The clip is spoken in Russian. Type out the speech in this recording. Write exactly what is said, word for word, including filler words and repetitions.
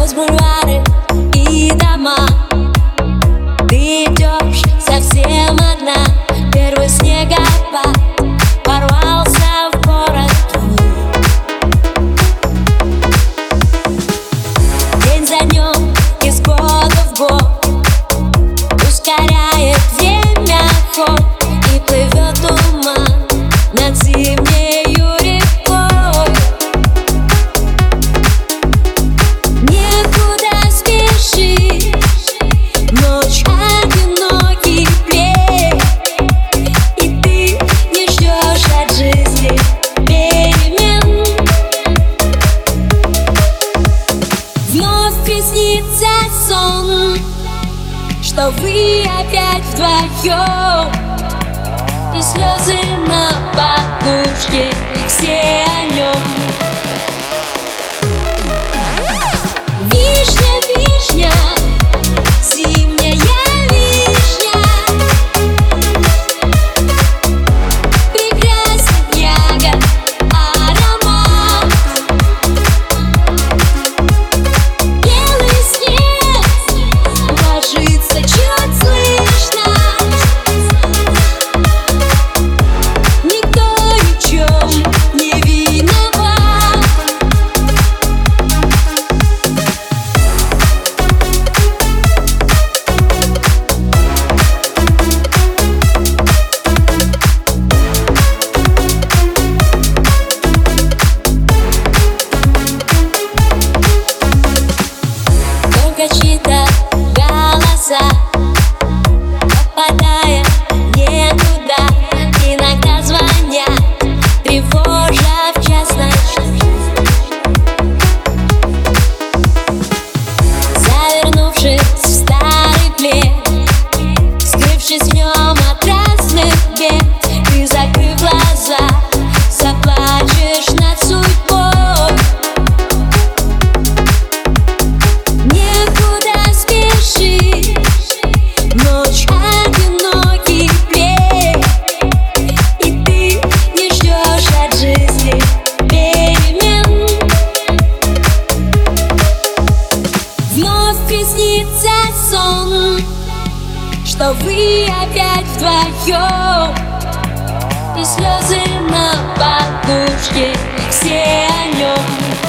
Сквозь бульвары и дома ты идешь совсем одна. Первый снегопад ворвался в город твой. День за днем, из года в год ускоряет время ход, и плывет туман над зимнею рекой. Некуда спешить, ночь одинокий плен, и ты не ждешь от жизни перемен. Вновь приснится сон, что вы опять вдвоем, и слезы на подушке, и все о нем. Вишня, вишня, зимняя вишня, прекрасен ягод аромат. Белый снег ложится чуть слышно, никто ни в чем не виноват. Только чьи-то голоса, попадая не туда, иногда звонят, тревожа в час ночи. Завернувшись в старый плед, скрывшись в нем от разных бед, ты, закрыв глаза, заплачешь над судьбой. Некуда спешить, ночь одинокий плен, и ты не ждешь от жизни перемен. Вновь приснится сон, что вы опять вдвоем, и слезы на подушке, и все о нем.